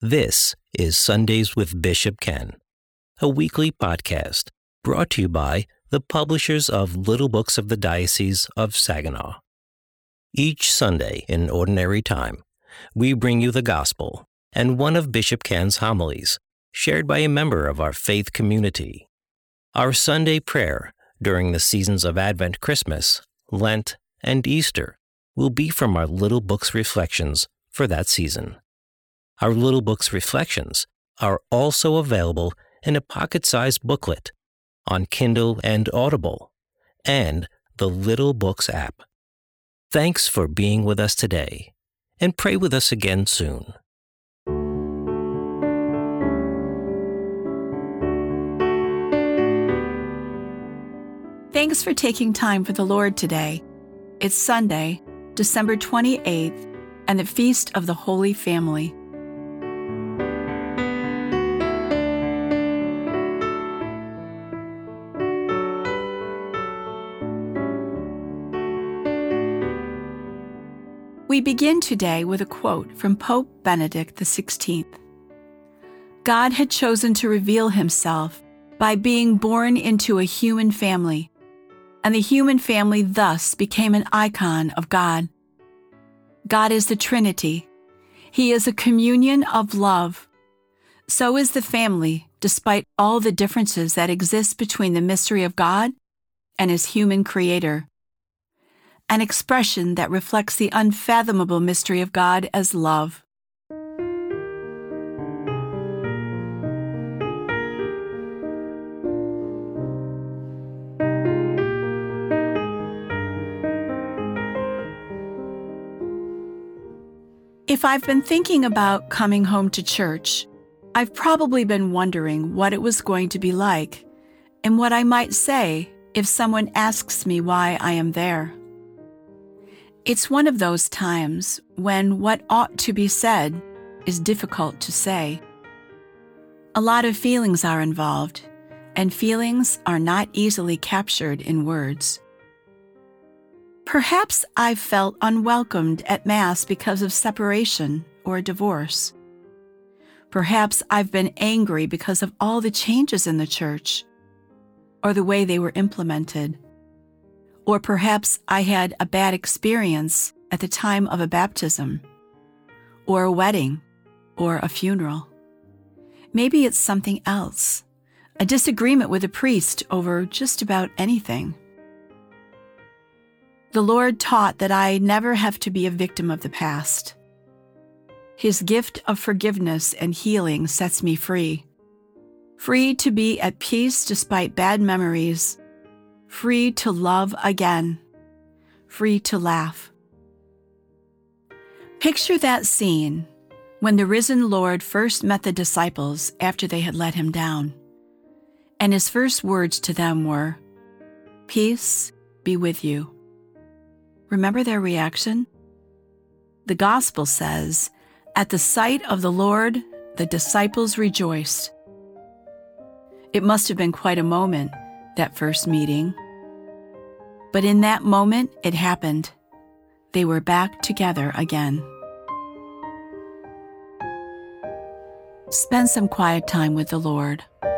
This is Sundays with Bishop Ken, a weekly podcast brought to you by the publishers of Little Books of the Diocese of Saginaw. Each Sunday in ordinary time, we bring you the Gospel and one of Bishop Ken's homilies, shared by a member of our faith community. Our Sunday prayer during the seasons of Advent, Christmas, Lent, and Easter will be from our Little Books Reflections for that season. Our Little Books Reflections are also available in a pocket-sized booklet on Kindle and Audible, and the Little Books app. Thanks for being with us today, and pray with us again soon. Thanks for taking time for the Lord today. It's Sunday, December 28th, and the Feast of the Holy Family. We begin today with a quote from Pope Benedict XVI. God had chosen to reveal himself by being born into a human family, and the human family thus became an icon of God. God is the Trinity. He is a communion of love. So is the family, despite all the differences that exist between the mystery of God and his human creator. An expression that reflects the unfathomable mystery of God as love. If I've been thinking about coming home to church, I've probably been wondering what it was going to be like and what I might say if someone asks me why I am there. It's one of those times when what ought to be said is difficult to say. A lot of feelings are involved, and feelings are not easily captured in words. Perhaps I've felt unwelcomed at Mass because of separation or divorce. Perhaps I've been angry because of all the changes in the church, or the way they were implemented. Or perhaps I had a bad experience at the time of a baptism, or a wedding, or a funeral. Maybe it's something else, a disagreement with a priest over just about anything. The Lord taught that I never have to be a victim of the past. His gift of forgiveness and healing sets me free. Free to be at peace despite bad memories. Free to love again. Free to laugh. Picture that scene when the risen Lord first met the disciples after they had let him down. And his first words to them were, "Peace be with you." Remember their reaction? The Gospel says, "At the sight of the Lord, the disciples rejoiced." It must have been quite a moment, that first meeting. But in that moment, it happened. They were back together again. Spend some quiet time with the Lord.